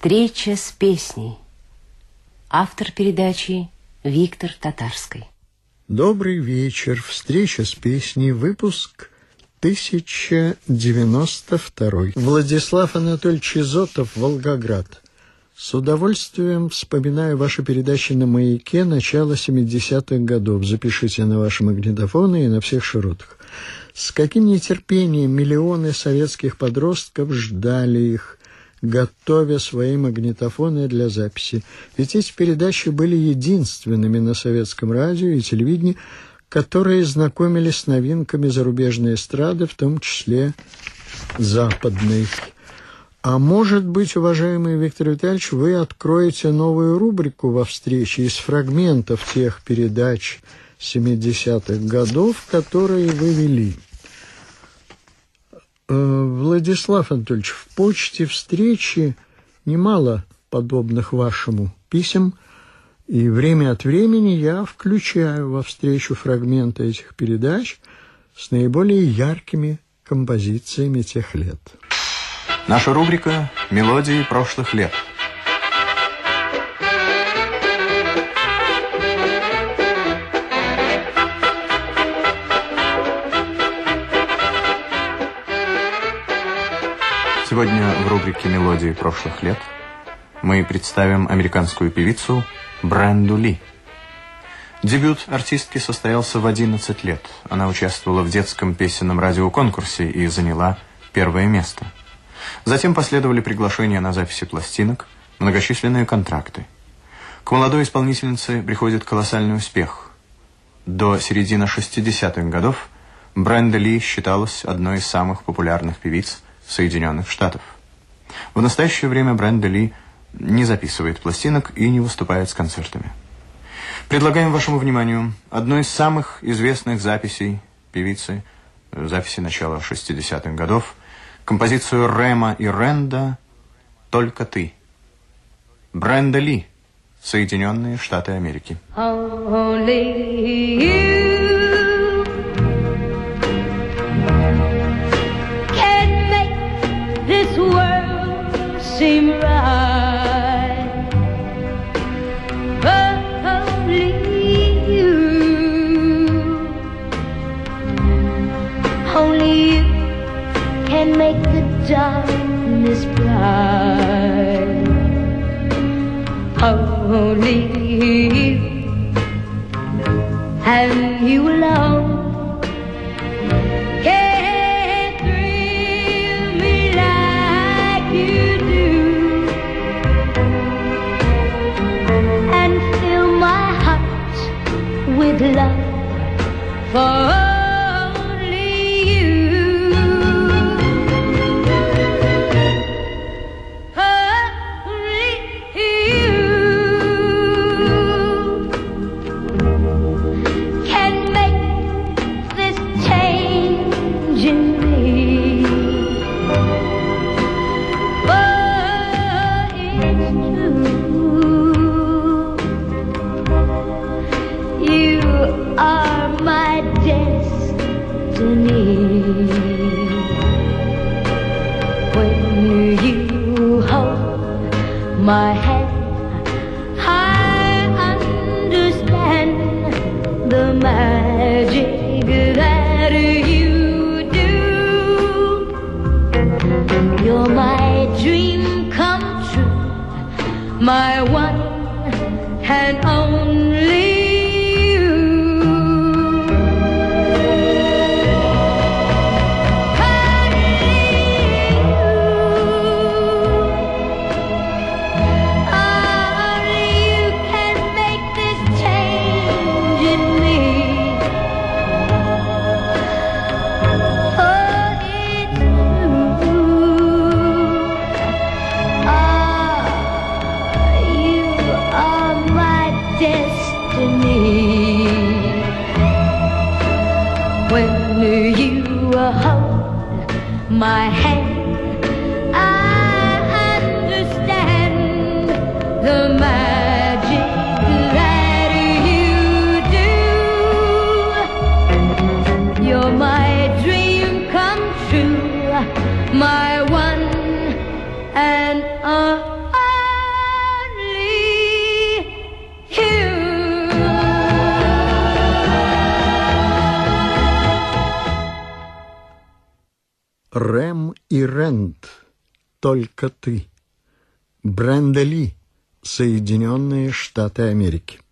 Встреча с песней. Автор передачи Виктор Татарский. Добрый вечер. Встреча с песней. Выпуск 1092. Владислав Анатольевич Изотов, Волгоград. С удовольствием вспоминаю ваши передачи на «Маяке» начала 70-х годов. Запишите на ваши магнитофоны и на всех широтах. С каким нетерпением миллионы советских подростков ждали их, готовя свои магнитофоны для записи. Ведь эти передачи были единственными на советском радио и телевидении, которые знакомились с новинками зарубежной эстрады, в том числе западной. А может быть, уважаемый Виктор Витальевич, вы откроете новую рубрику во встрече из фрагментов тех передач 70-х годов, которые вы вели. Владислав Анатольевич, в почте встречи немало подобных вашему писем, и время от времени я включаю во встречу фрагменты этих передач с наиболее яркими композициями тех лет. Наша рубрика «Мелодии прошлых лет». Сегодня в рубрике «Мелодии прошлых лет» мы представим американскую певицу Бренду Ли. Дебют артистки состоялся в 11 лет. Она участвовала в детском песенном радиоконкурсе и заняла первое место. Затем последовали приглашения на записи пластинок, многочисленные контракты. К молодой исполнительнице приходит колоссальный успех. До середины 60-х годов Бренда Ли считалась одной из самых популярных певиц Соединенных Штатов. В настоящее время Бренда Ли не записывает пластинок и не выступает с концертами. Предлагаем вашему вниманию одну из самых известных записей певицы, записи начала 60-х годов, композицию Рэма и Рэнда «Только ты». Бренда Ли, Соединенные Штаты Америки. Seem right, only you can make the darkness bright. Only you and you alone. Love for only you, only you can make this change in me. Oh, it's true. You are my destiny. When you hold my hand, I understand the magic that you do. You're my dream come true, my one and only. When you hold my hand, I understand the magic that you do. You're my dream come true, my one and only. Рэм и Рэнд. Только ты. Бренда Ли. Соединенные Штаты Америки.